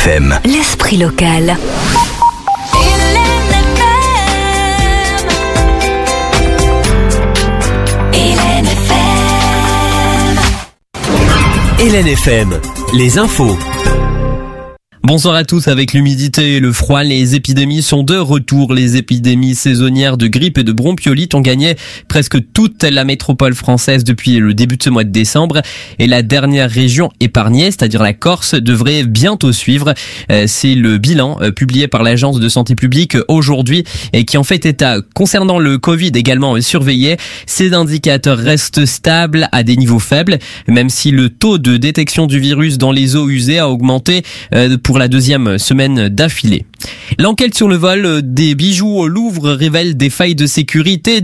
FM. L'esprit local. Hélène FM, les infos. Bonsoir à tous. Avec l'humidité et le froid, les épidémies sont de retour. Les épidémies saisonnières de grippe et de bronchiolite ont gagné presque toute la métropole française depuis le début de ce mois de décembre. Et la dernière région épargnée, c'est-à-dire la Corse, devrait bientôt suivre. C'est le bilan publié par l'Agence de santé publique aujourd'hui et qui en fait état concernant le Covid également surveillé. Ces indicateurs restent stables à des niveaux faibles, même si le taux de détection du virus dans les eaux usées a augmenté pour la deuxième semaine d'affilée. L'enquête sur le vol des bijoux au Louvre révèle des failles de sécurité,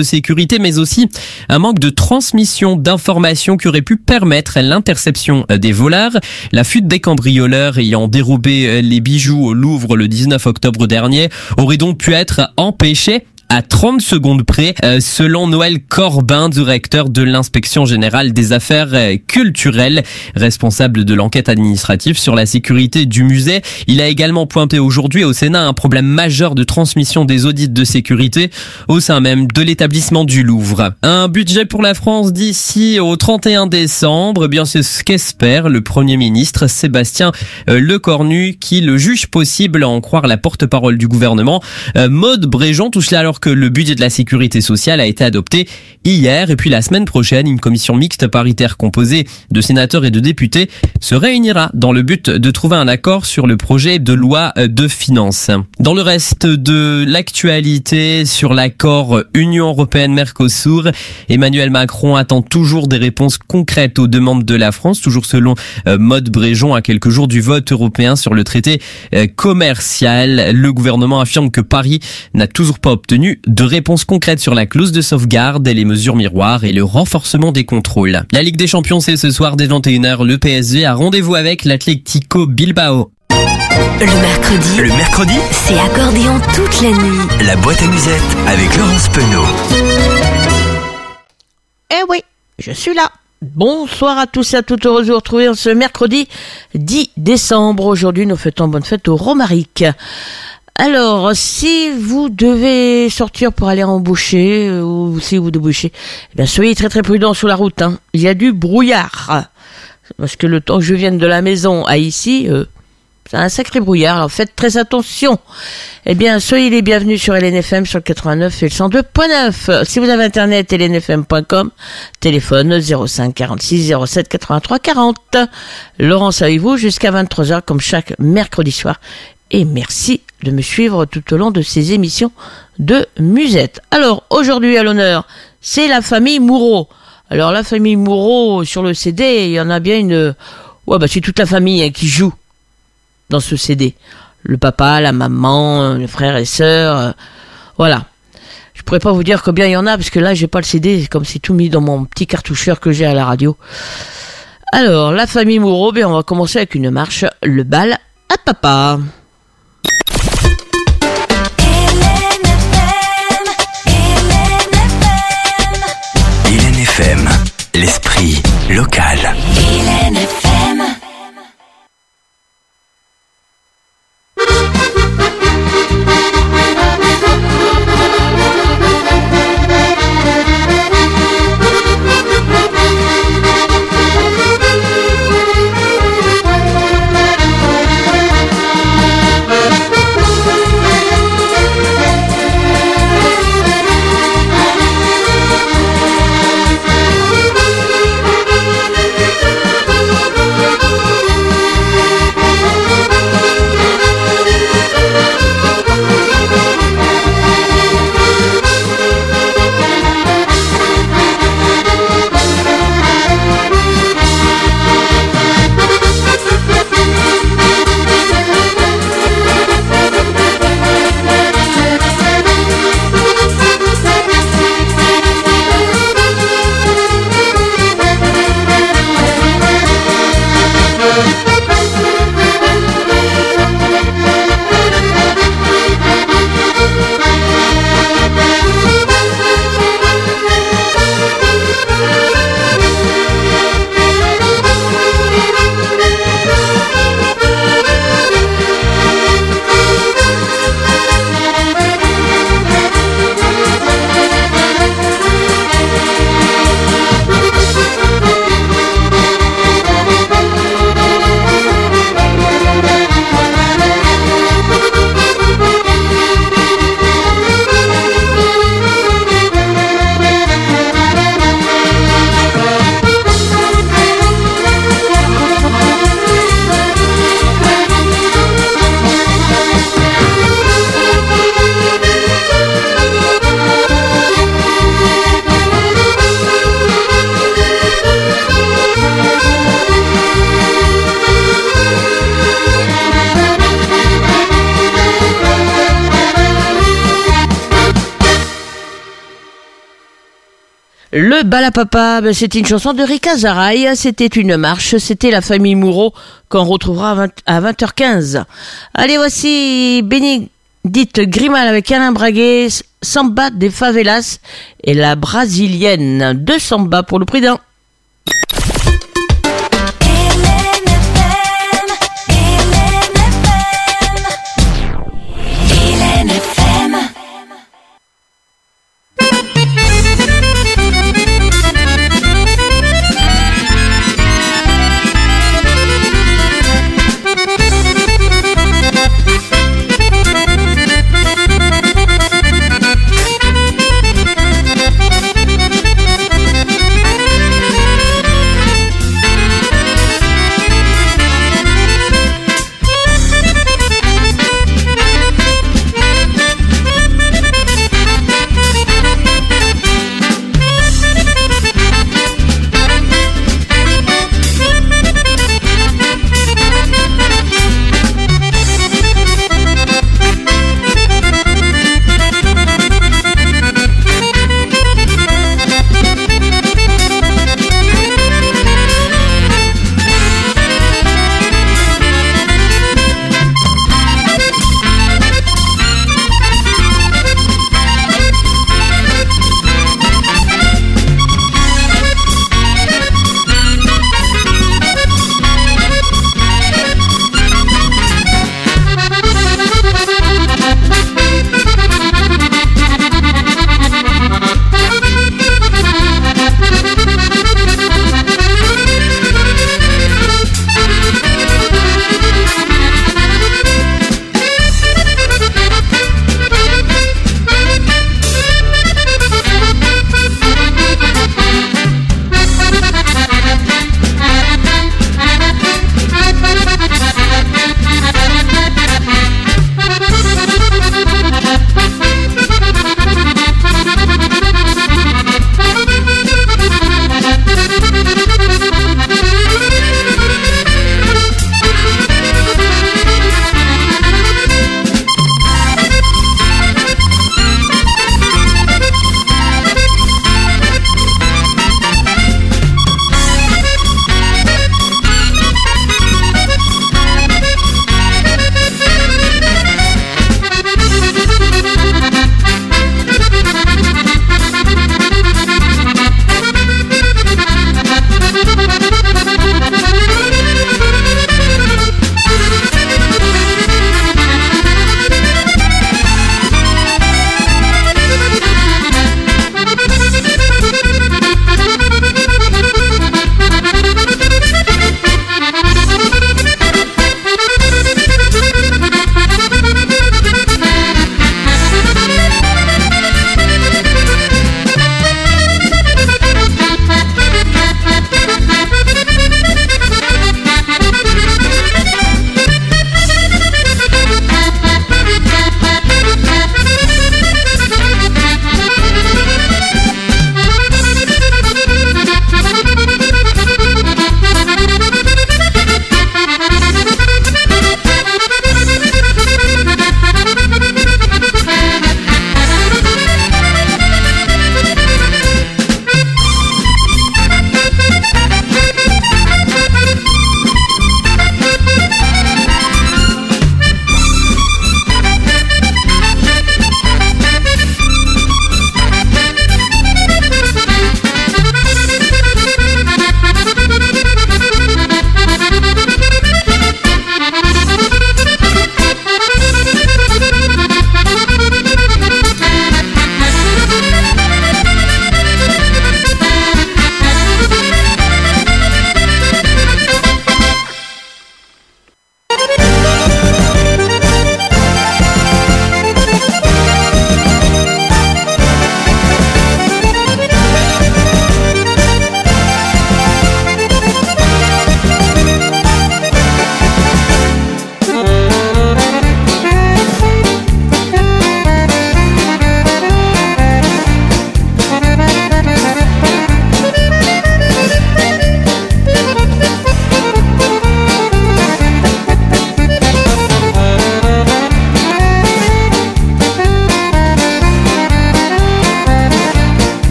mais aussi un manque de transmission d'informations qui aurait pu permettre l'interception des voleurs. La fuite des cambrioleurs ayant dérobé les bijoux au Louvre le 19 octobre dernier aurait donc pu être empêchée à 30 secondes près, selon Noël Corbin, directeur de l'inspection générale des affaires culturelles, responsable de l'enquête administrative sur la sécurité du musée. Il a également pointé aujourd'hui au Sénat un problème majeur de transmission des audits de sécurité au sein même de l'établissement du Louvre. Un budget pour la France d'ici au 31 décembre, eh bien c'est ce qu'espère le Premier ministre Sébastien Lecornu, qui le juge possible à en croire la porte-parole du gouvernement. Maude Bréjon touche là alors que le budget de la sécurité sociale a été adopté hier. Et puis la semaine prochaine, une commission mixte paritaire composée de sénateurs et de députés se réunira dans le but de trouver un accord sur le projet de loi de finances. Dans le reste de l'actualité sur l'accord Union européenne-Mercosur, Emmanuel Macron attend toujours des réponses concrètes aux demandes de la France, toujours selon Maude Bréjon, à quelques jours du vote européen sur le traité commercial. Le gouvernement affirme que Paris n'a toujours pas obtenu de réponses concrètes sur la clause de sauvegarde, les mesures miroirs et le renforcement des contrôles. La Ligue des Champions, c'est ce soir dès 21h. Le PSG a rendez-vous avec l'Atlético Bilbao. Le mercredi, c'est accordéon toute la nuit. La boîte à musette avec Laurence Penaud. Eh oui, je suis là. Bonsoir à tous et à toutes, heureux de vous retrouver ce mercredi 10 décembre. Aujourd'hui, nous fêtons bonne fête au Romaric. Alors, si vous devez sortir pour aller en boucher, ou si vous débouchez, eh bien, soyez très très prudents sur la route, hein. Il y a du brouillard. Parce que le temps que je vienne de la maison à ici, c'est un sacré brouillard, alors faites très attention. Eh bien, soyez les bienvenus sur LNFM sur le 89 et le 102.9. Si vous avez internet, lnfm.com, téléphone 05 46 07 83 40. Laurence avec vous jusqu'à 23h comme chaque mercredi soir. Et merci de me suivre tout au long de ces émissions de musette. Alors, aujourd'hui à l'honneur, c'est la famille Moureau. Alors, la famille Moureau, sur le CD, il y en a bien une... Ouais, c'est toute la famille qui joue dans ce CD. Le papa, la maman, les frères et sœurs, voilà. Je pourrais pas vous dire combien il y en a, parce que là, j'ai pas le CD, c'est comme c'est tout mis dans mon petit cartoucheur que j'ai à la radio. Alors, la famille Moureau, on va commencer avec une marche, le bal à papa. FM, l'esprit local. Hélène FM. Balapapa, c'était une chanson de Rika Zaraï, c'était une marche, c'était la famille Moureau qu'on retrouvera à 20h15. Allez, voici Bénédicte Grimal avec Alain Braguet, Samba des Favelas et la brésilienne de Samba pour le prix d'un.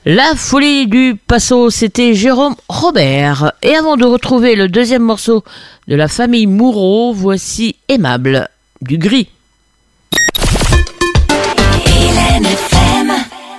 La folie du Paso, c'était Jérôme Robert. Et avant de retrouver le deuxième morceau de la famille Moureau, voici Aimable, du Gris. Hélène FM.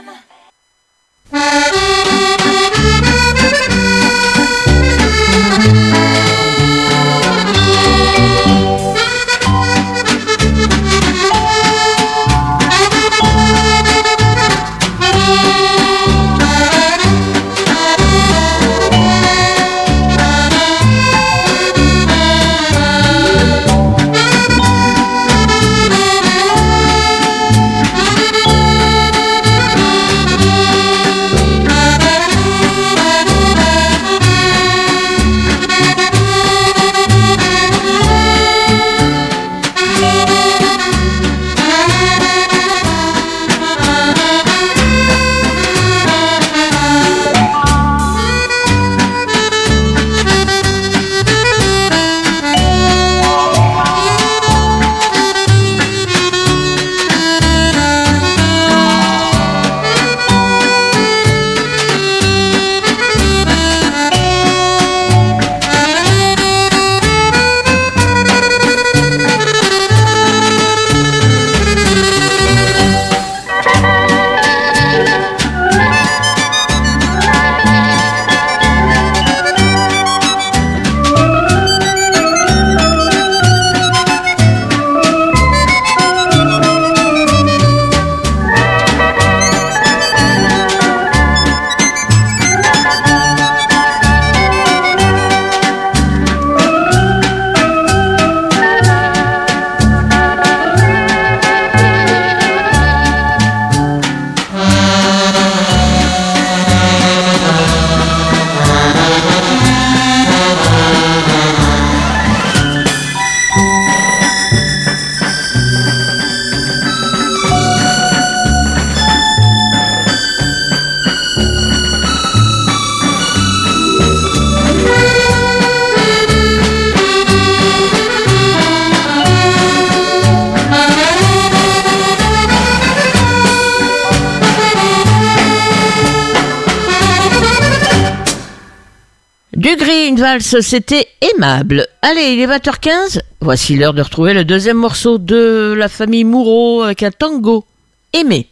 Du Gris, une valse, c'était Aimable. Allez, il est 20h15. Voici l'heure de retrouver le deuxième morceau de la famille Moureau avec un tango. Aimé.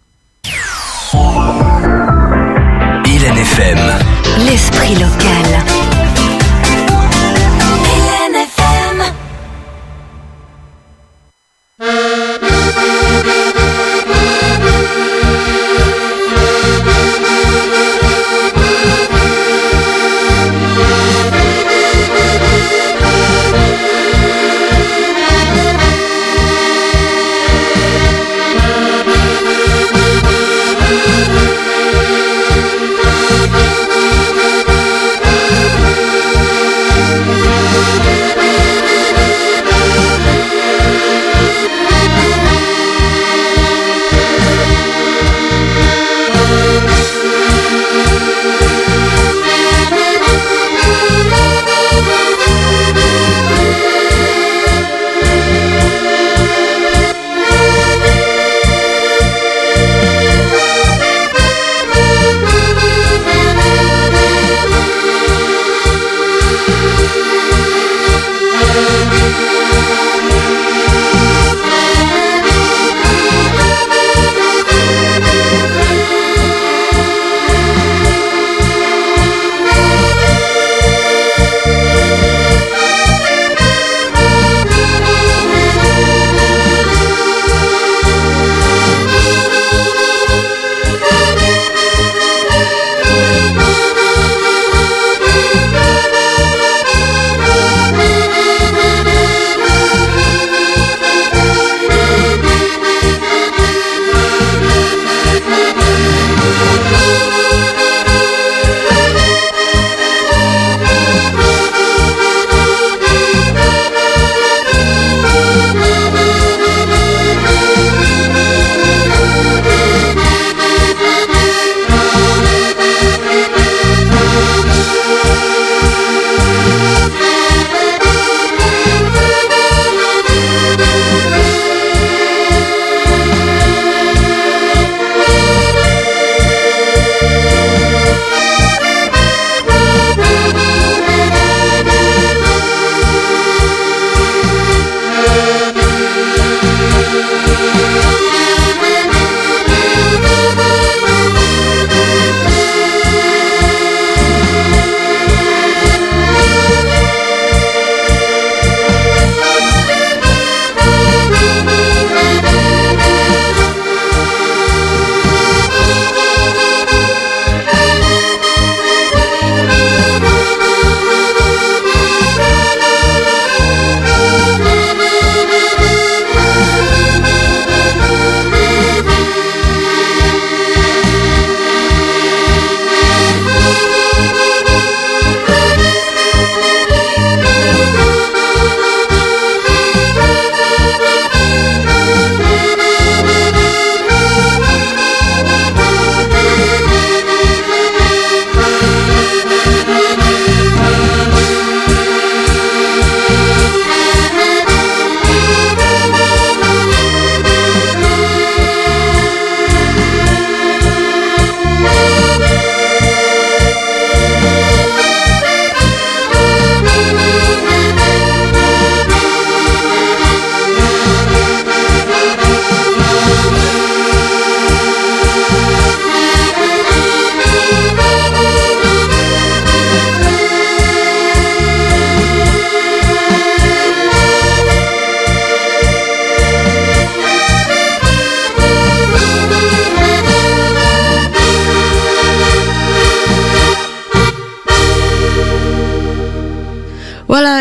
Hélène FM. L'esprit local. Hélène FM.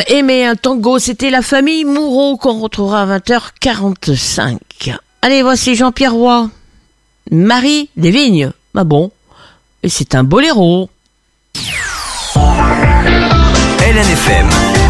Aimer un tango, c'était la famille Moureau qu'on retrouvera à 20h45. Allez, voici Jean-Pierre Roy. Marie des Vignes. Ah bon? Et c'est un boléro. LNFM.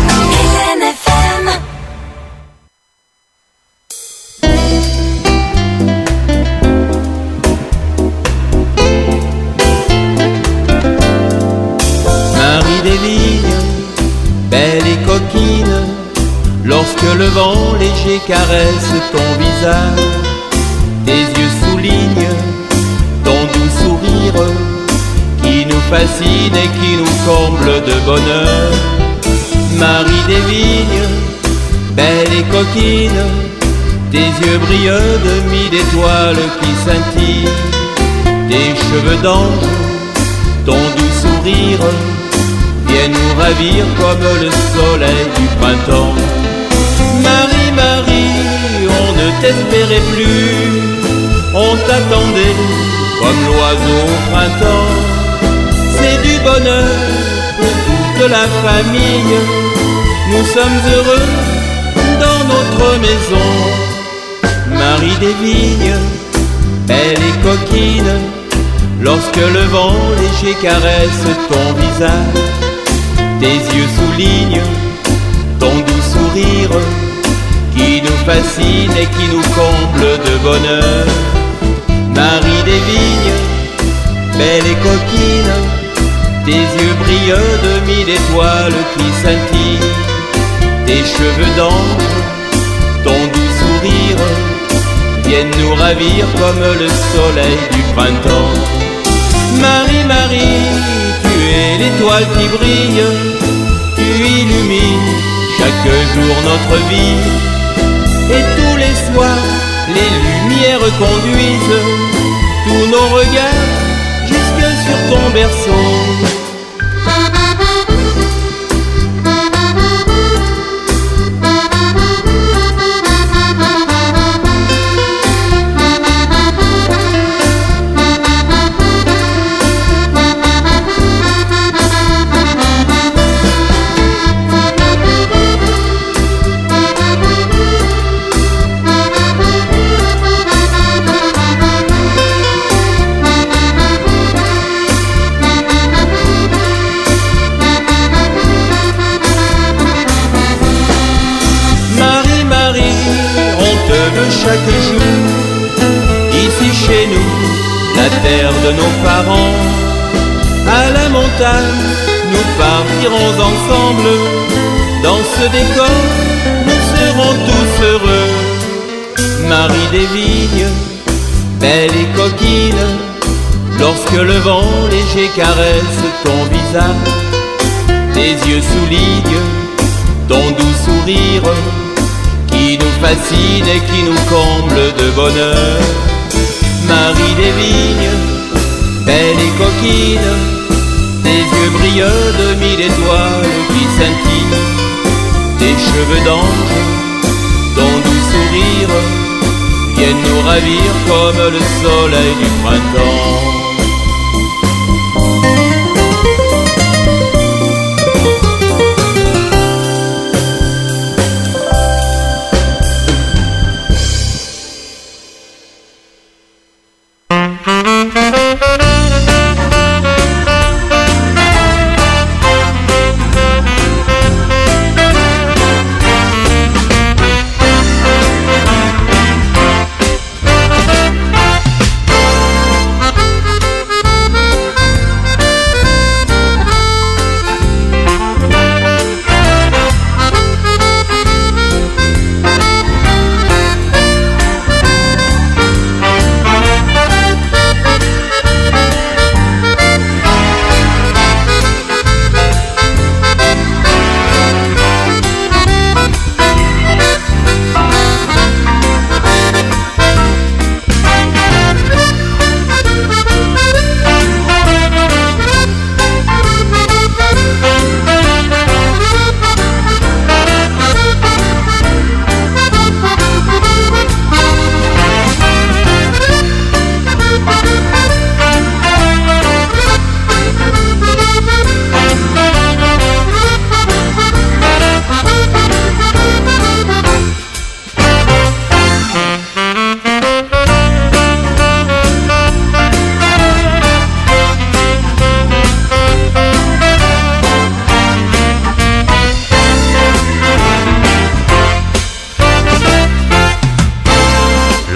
Marie des Vignes, belle et coquine, lorsque le vent léger caresse ton visage, tes yeux soulignent ton doux sourire qui nous fascine et qui nous comble de bonheur. Marie des Vignes, belle et coquine, tes yeux brillent de mille étoiles qui scintillent, tes cheveux d'ange, ton doux sourire viennent nous ravir comme le soleil du printemps. Marie, Marie, on ne t'espérait plus, on t'attendait comme l'oiseau au printemps. C'est du bonheur pour toute la famille, nous sommes heureux dans notre maison. Marie des Vignes, belle et coquine, lorsque le vent léger caresse ton visage, tes yeux soulignent ton doux sourire qui nous fascine et qui nous comble de bonheur. Marie des Vignes, belle et coquine, tes yeux brillent de mille étoiles qui scintillent, tes cheveux d'ange, ton doux sourire viennent nous ravir comme le soleil du printemps. Marie, Marie, tu es l'étoile qui brille, tu illumines chaque jour notre vie. Et tous les soirs, les lumières conduisent tous nos regards jusque sur ton berceau. Chaque jour, ici chez nous, la terre de nos parents, à la montagne, nous partirons ensemble. Dans ce décor, nous serons tous heureux. Marie des Vignes, belle et coquine, lorsque le vent léger caresse ton visage, tes yeux soulignent ton doux sourire qui nous fascine et qui nous comble de bonheur. Marie des Vignes, belle et coquine, tes yeux brillent de mille étoiles qui scintillent, tes cheveux d'ange, ton doux sourire viennent nous ravir comme le soleil du printemps.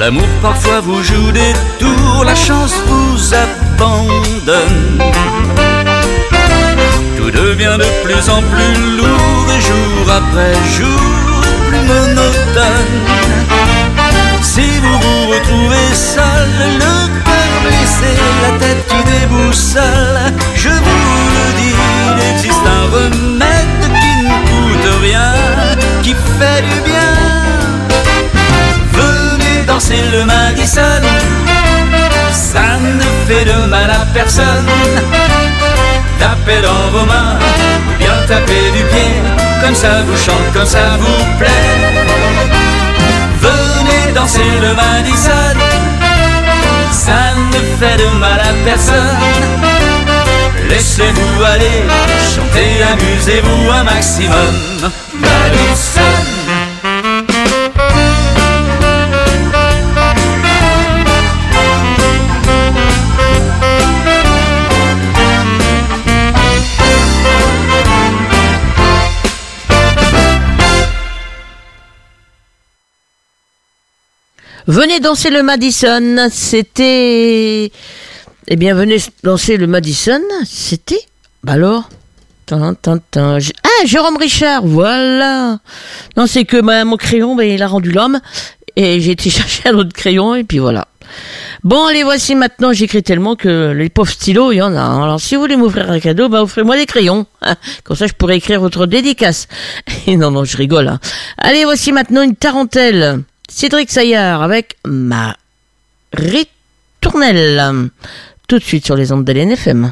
L'amour parfois vous joue des tours, la chance vous abandonne. Tout devient de plus en plus lourd et jour après jour plus monotone. Si vous vous retrouvez seul, le cœur blessé, la tête qui déboussole, je vous le dis, il existe un remède qui ne coûte rien, qui fait du bien. Venez danser le Madison, ça ne fait de mal à personne. Tapez dans vos mains, ou bien tapez du pied, comme ça vous chante, comme ça vous plaît. Venez danser le Madison, ça ne fait de mal à personne. Laissez-vous aller, chantez, amusez-vous un maximum. Madison. Venez danser le Madison, c'était... Eh bien, venez danser le Madison, c'était... Bah alors Jérôme Richard, voilà. Non, c'est que mon crayon, il a rendu l'homme, et j'ai été chercher un autre crayon, et puis voilà. Bon, allez, voici maintenant, j'écris tellement que les pauvres stylos, il y en a. Alors, si vous voulez m'offrir un cadeau, offrez-moi des crayons. Comme ça, je pourrais écrire votre dédicace. Et non, je rigole. Hein. Allez, voici maintenant une tarentelle. Cédric Saillard avec Marie Tournelle. Tout de suite sur les ondes de l'NFM.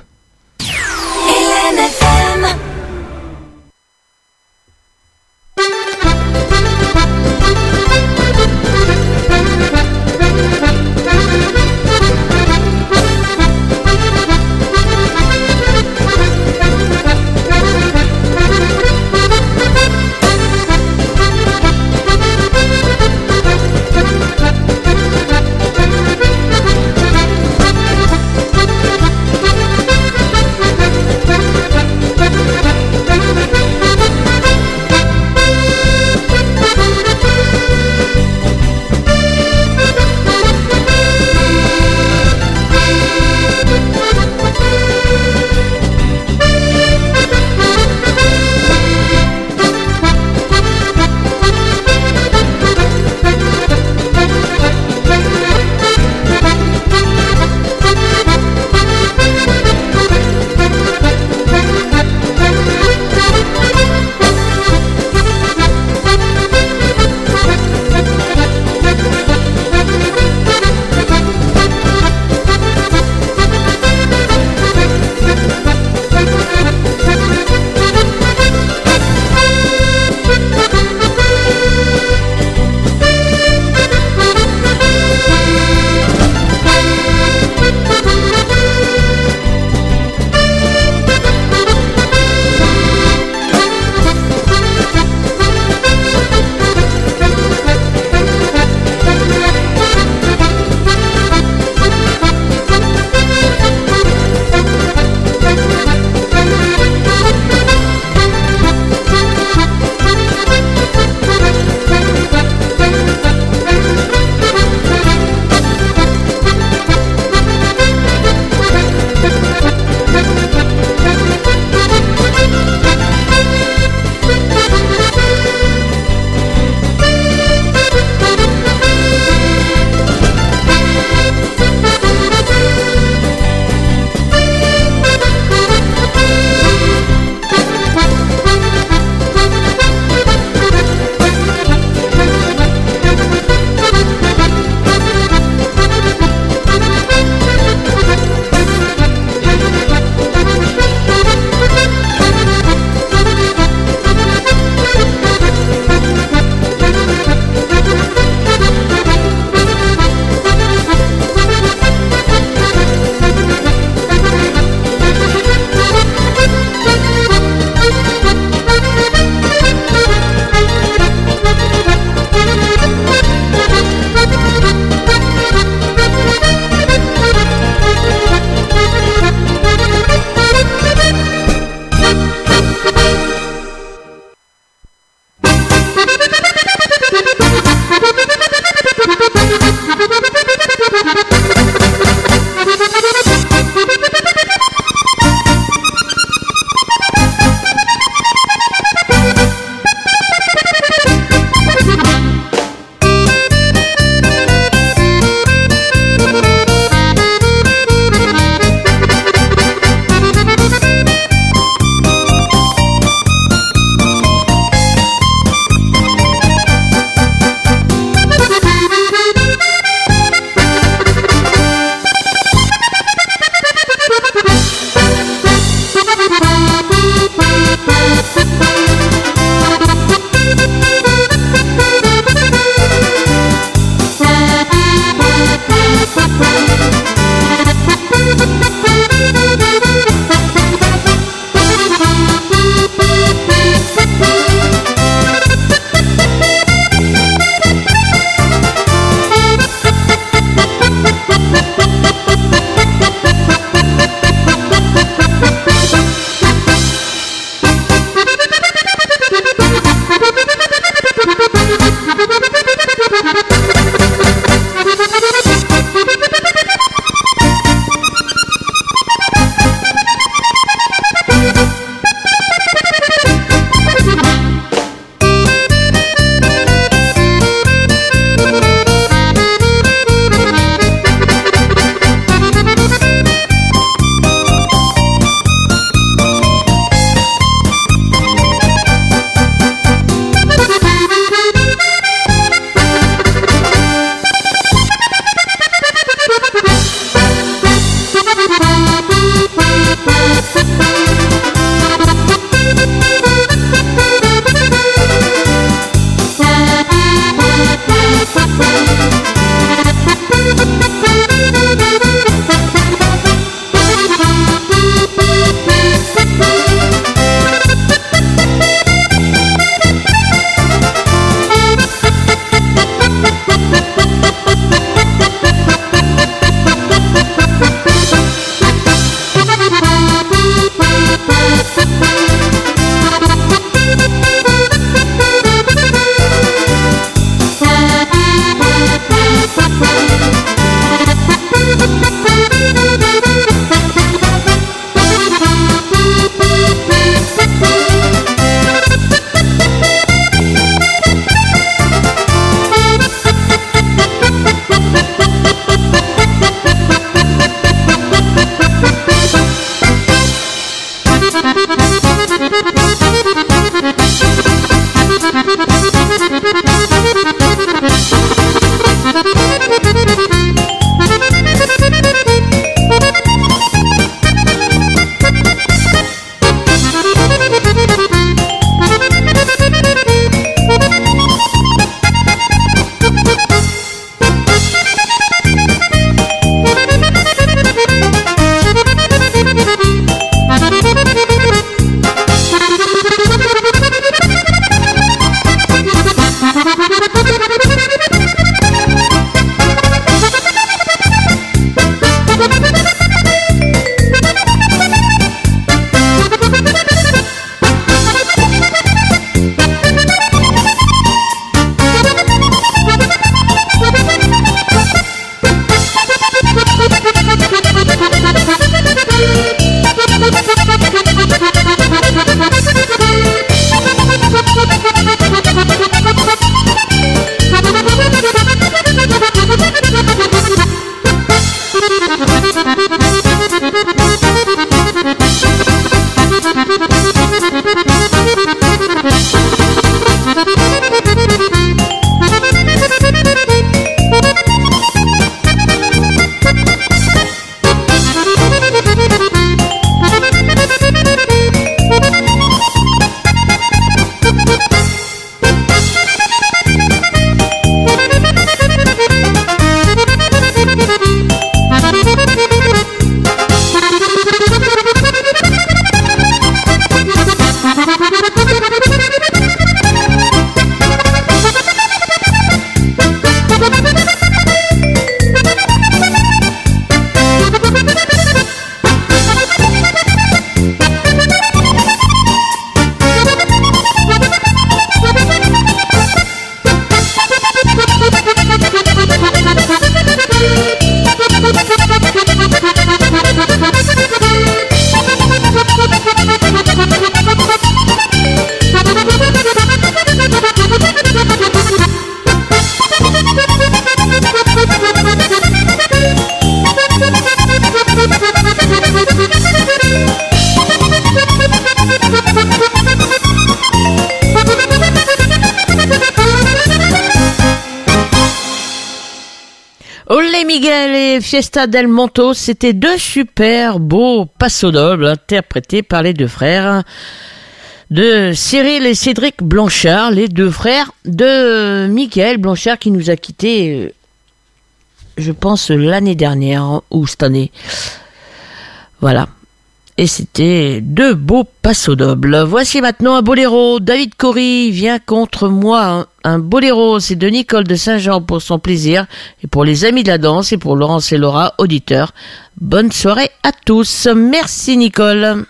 et Miguel et Fiesta del Monto, c'était deux super beaux Paso Doble interprétés par les deux frères de Cyril et Cédric Blanchard, les deux frères de Miguel Blanchard qui nous a quittés, je pense, l'année dernière ou cette année. Voilà. Et c'était deux beaux Paso Doble. Voici maintenant un boléro. David Cory, viens contre moi. Un boléro, c'est de Nicole de Saint-Jean pour son plaisir et pour les amis de la danse et pour Laurence et Laura, auditeurs. Bonne soirée à tous. Merci Nicole.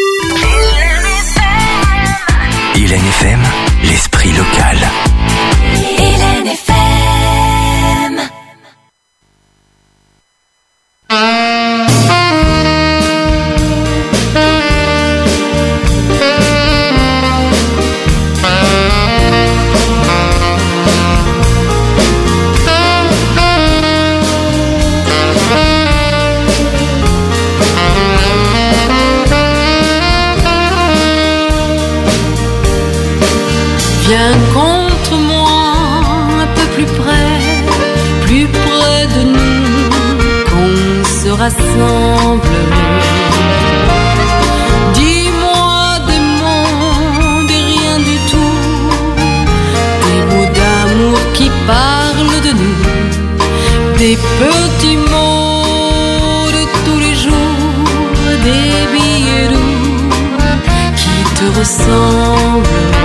Hélène FM, l'esprit local. Hélène FM. Viens contre moi un peu plus près de nous, qu'on se rassemble. Dis-moi des mots, des rien du tout, des mots d'amour qui parlent de nous, des petits mots de tous les jours, des billets doux qui te ressemblent.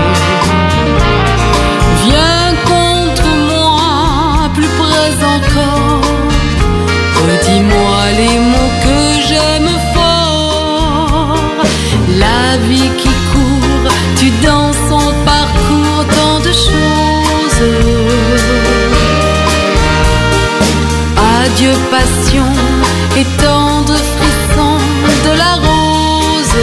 Viens contre moi, plus près encore. Redis-moi les mots que j'aime fort. La vie qui court, tu danses en parcours tant de choses. Adieu passion et tendre frisson de la rose.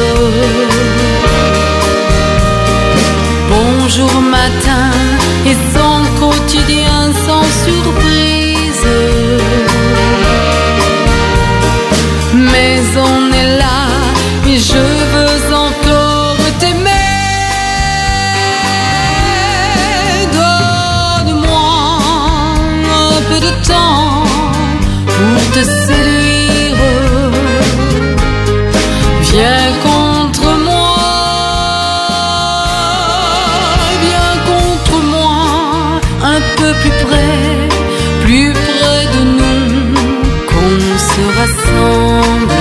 Bonjour matin et son quotidien sans surprise. Mais on est là et je veux encore t'aimer. Donne-moi un peu de temps pour te séduire. Viens contre moi. Plus près de nous, qu'on se rassemble.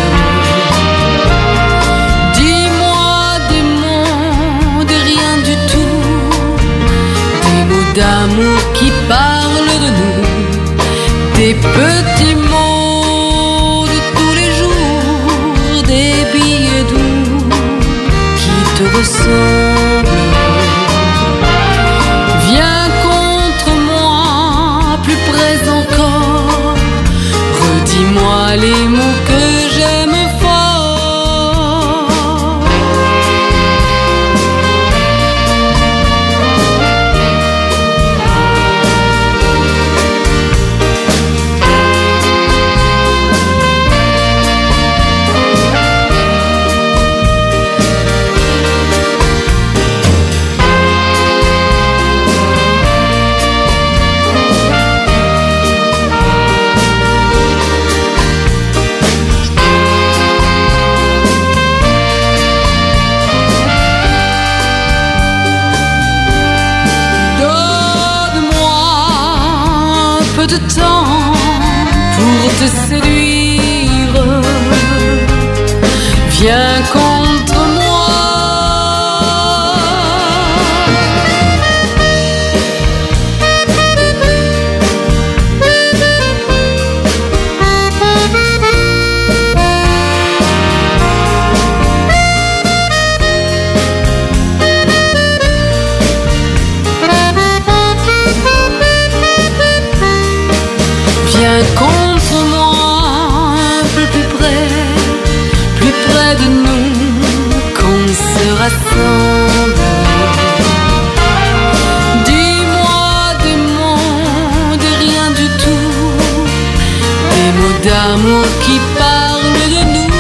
Dis-moi des mots, de rien du tout, des mots d'amour qui parlent de nous, des petits mots de tous les jours, des billets doux qui te ressemblent. Encore, redis-moi les mots que j'aime fort. De temps pour te séduire. Viens contre moi. Viens contre moi un peu plus près de nous, qu'on se rassemble. Dis-moi des mots, de rien du tout, des mots d'amour qui parlent de nous.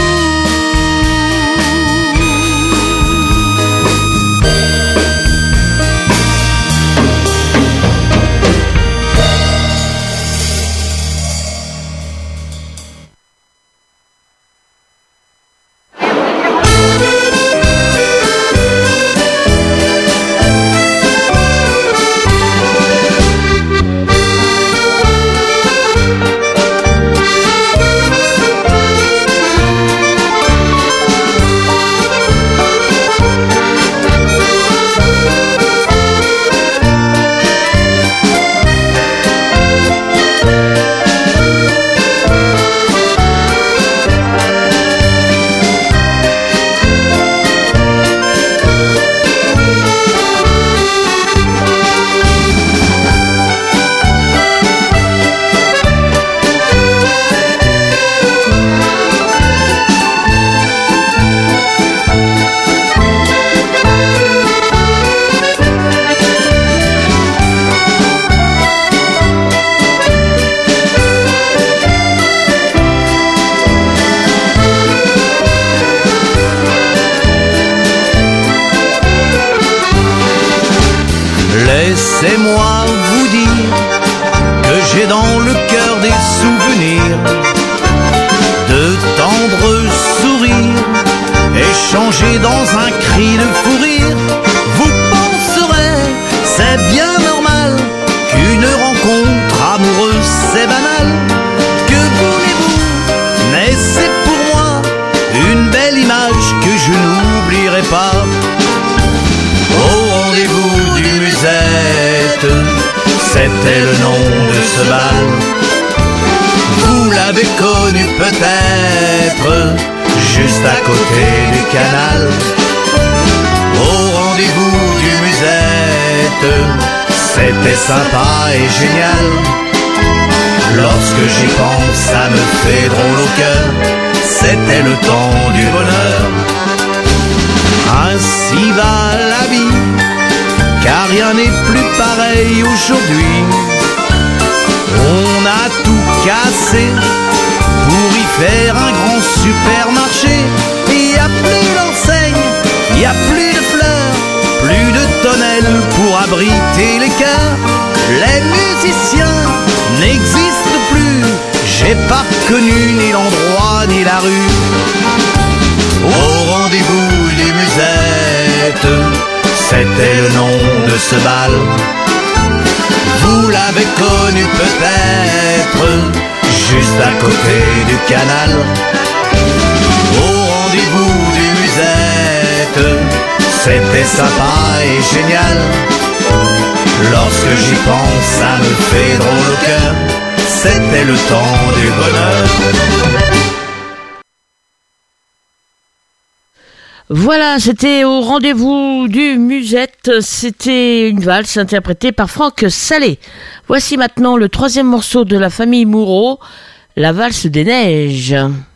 vous dire que j'ai dans le cœur des souvenirs, de tendres sourires, échangés dans un cri de fou rire. Vous penserez, c'est bien normal, qu'une rencontre amoureuse c'est banal. Que voulez-vous, mais c'est pour moi une belle image que je n'oublierai pas. Au rendez-vous du Musette, c'était le nom de ce bal. Vous l'avez connu peut-être, juste à côté du canal. Au rendez-vous du Musette, c'était sympa et génial. Lorsque j'y pense, ça me fait drôle au cœur, c'était le temps du bonheur. Ainsi va la vie, car rien n'est plus pareil aujourd'hui. On a tout cassé pour y faire un grand supermarché. Il n'y a plus d'enseigne, il n'y a plus de fleurs, plus de tonnelles pour abriter les cœurs. Les musiciens n'existent plus, j'ai pas connu ni l'endroit ni la rue. Au rendez-vous du Musette, c'était le nom de ce bal. Vous l'avez connu peut-être, juste à côté du canal. Au rendez-vous du Musette, c'était sympa et génial. Lorsque j'y pense, ça me fait drôle au cœur, c'était le temps du bonheur. Voilà, c'était au rendez-vous du Musette, c'était une valse interprétée par Franck Salé. Voici maintenant le troisième morceau de la famille Moureau, la valse des neiges.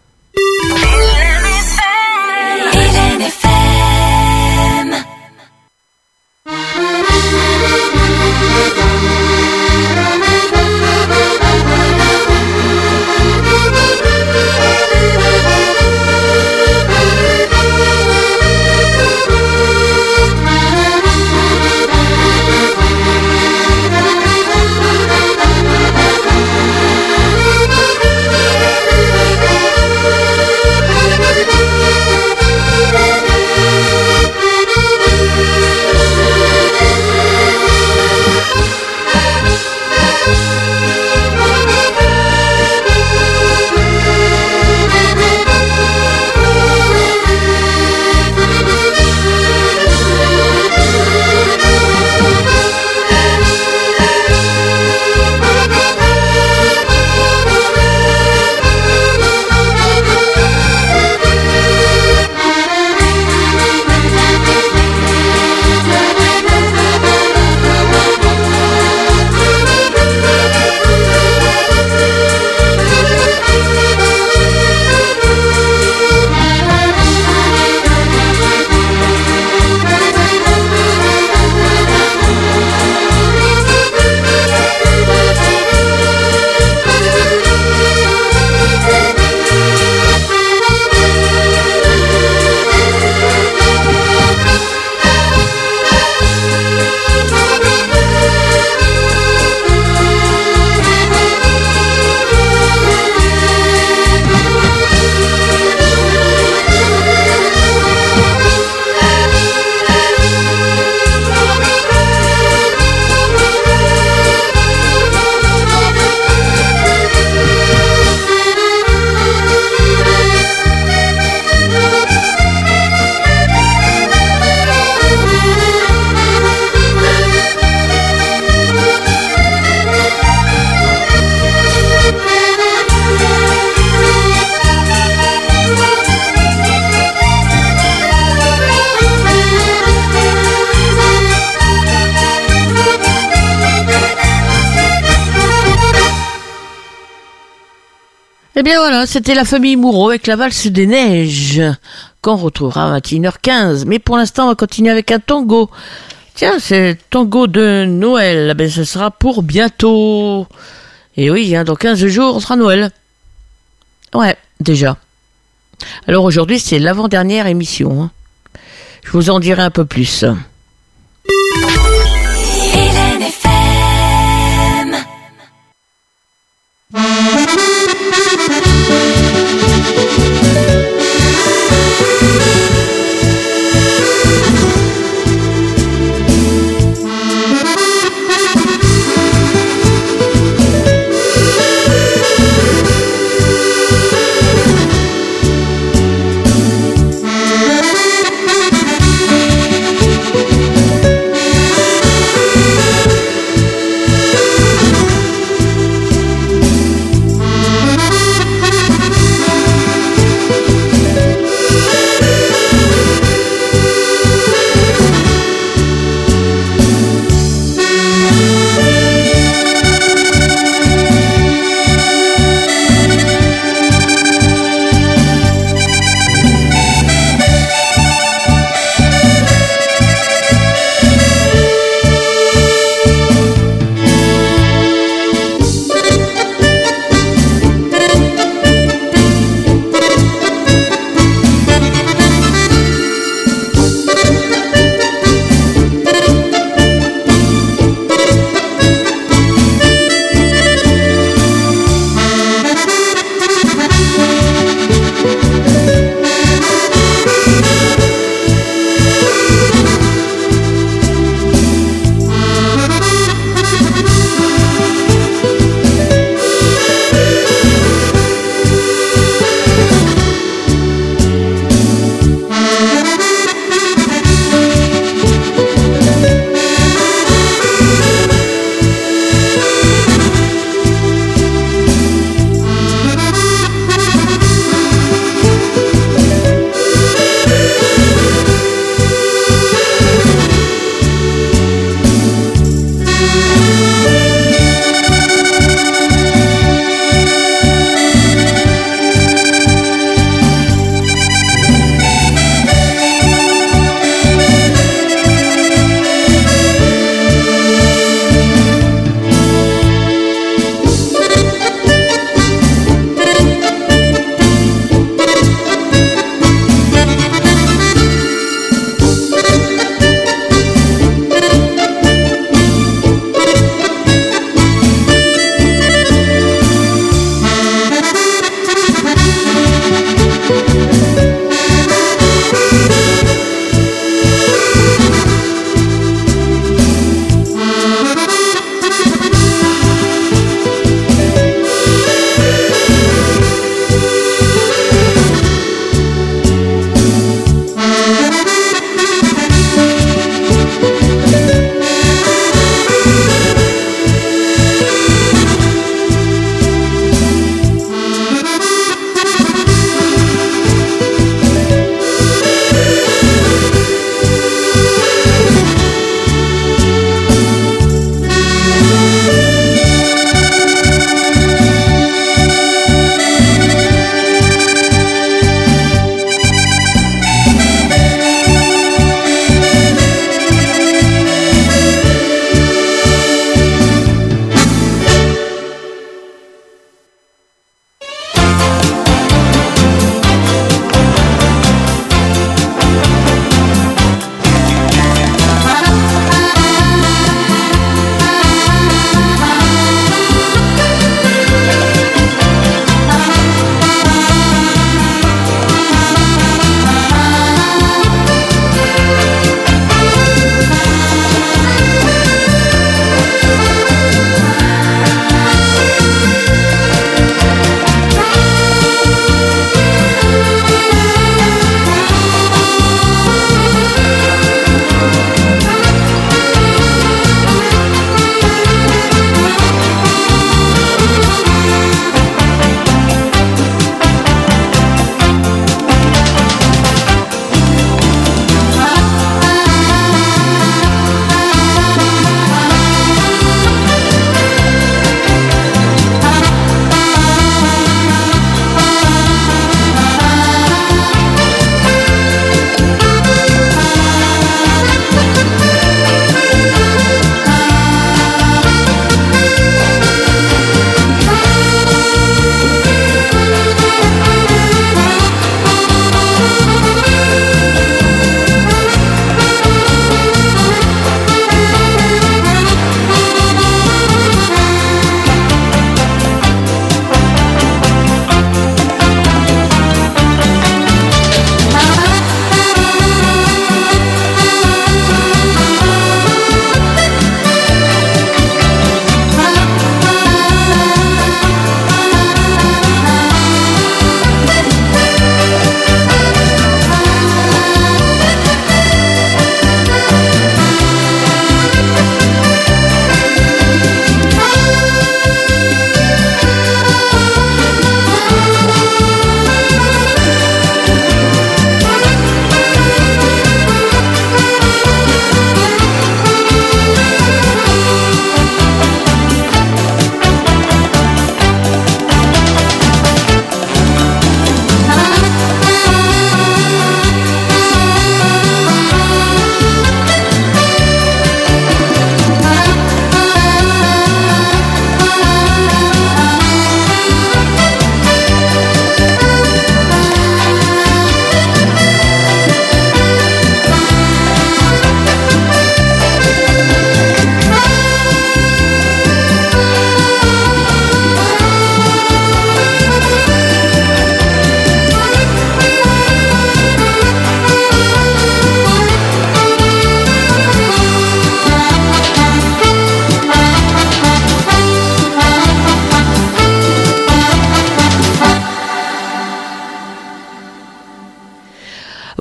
Eh bien voilà, c'était la famille Moureau avec la valse des neiges, qu'on retrouvera à 21h15. Mais pour l'instant, on va continuer avec un tango. Tiens, c'est le tango de Noël. Eh bien, ce sera pour bientôt. Et oui, hein, dans 15 jours, on sera Noël. Ouais, déjà. Alors aujourd'hui, c'est l'avant-dernière émission. Hein. Je vous en dirai un peu plus. Hélène FM.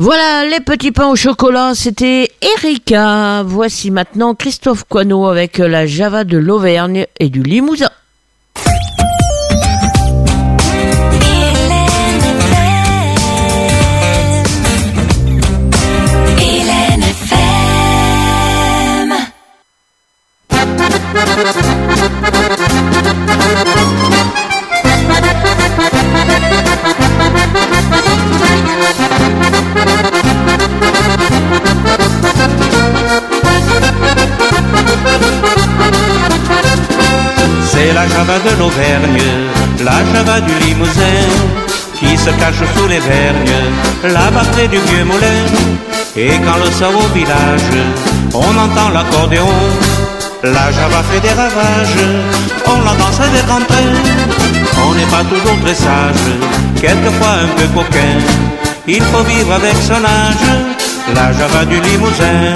Voilà, les petits pains au chocolat, c'était Erika. Voici maintenant Christophe Coineau avec la Java de l'Auvergne et du Limousin. C'est la Java de l'Auvergne, la Java du Limousin, qui se cache sous les vergnes, là-bas près du vieux moulin. Et quand le sort au village, on entend l'accordéon. La Java fait des ravages, on la danse avec entrain. On n'est pas toujours très sage, quelquefois un peu coquin. Il faut vivre avec son âge, la Java du Limousin.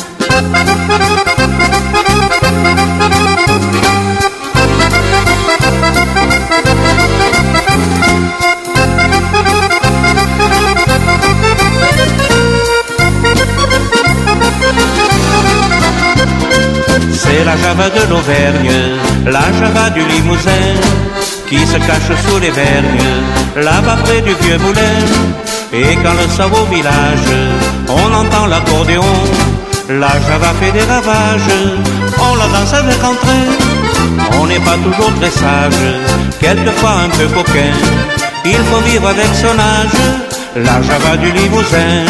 C'est la Java de l'Auvergne, la Java du Limousin, qui se cache sous les vergnes, là-bas près du vieux moulin. Et quand le sort au village, on entend l'accordéon. La Java fait des ravages, on la danse avec entrain. On n'est pas toujours très sage, quelquefois un peu coquin. Il faut vivre avec son âge, la Java du Limousin.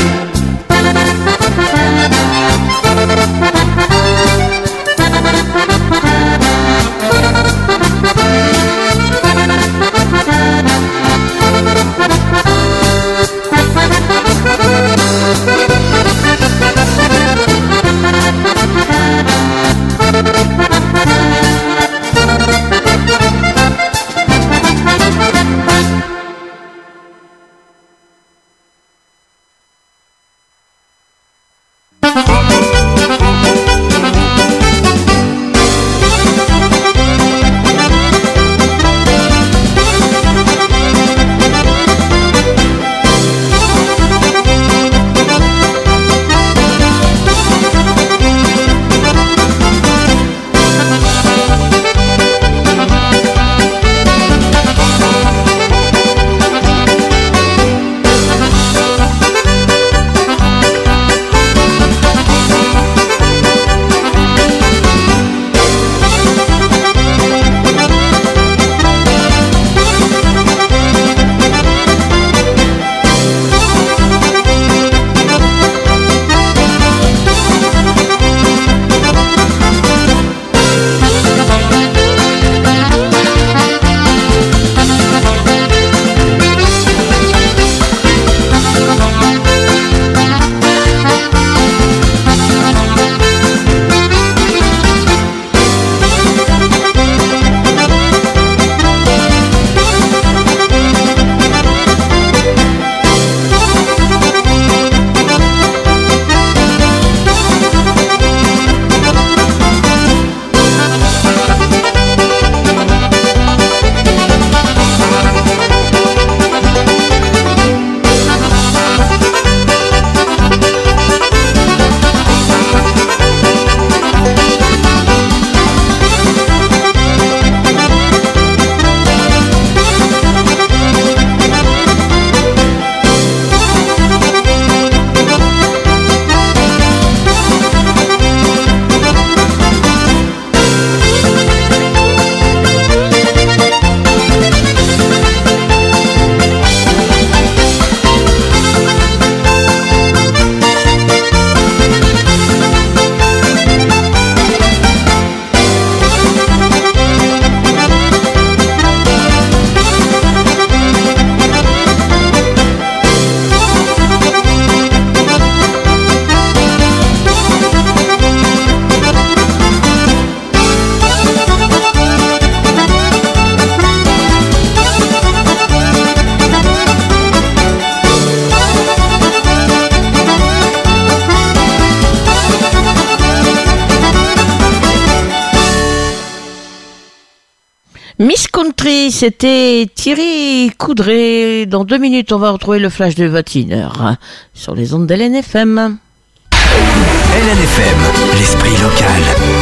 Miss Country, c'était Thierry Coudray. Dans 2 minutes, on va retrouver le flash de 21h sur les ondes d'LNFM. LNFM, l'esprit local.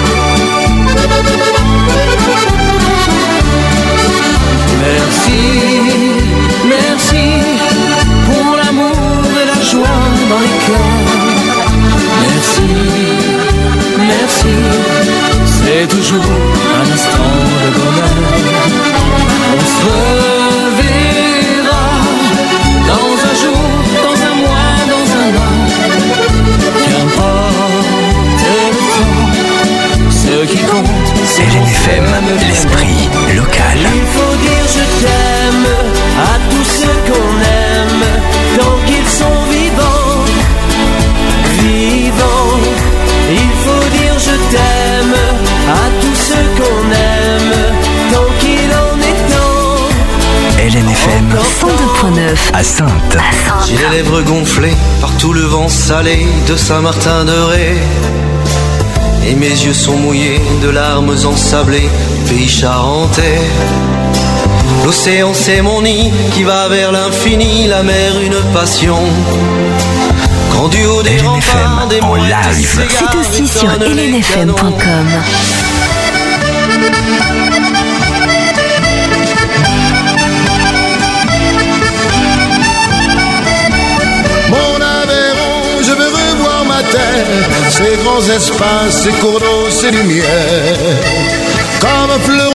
Merci pour l'amour et la joie dans les cœurs. Merci, c'est toujours un instant de bonheur. On se reverra dans un jour, dans un mois, dans un an. Qu'importe le temps, ce qui compte, c'est LNFM, l'esprit local. Il faut dire je t'aime à tous ceux qu'on aime, tant qu'ils sont vivants. Il faut dire je t'aime à tous ceux qu'on aime, tant qu'il en est temps. LNFM 102.9 à Saintes. J'ai les lèvres gonflées par tout le vent salé de Saint-Martin-de-Ré. Et mes yeux sont mouillés de larmes ensablées du pays charentais. L'océan c'est mon nid qui va vers l'infini, la mer une passion. Quand du haut des remparts, des en live. C'est aussi sur lnfm.com. Mon Aveyron, je veux revoir ma terre, ces grands espaces, ces cours d'eau, ces lumières, comme un fleuron.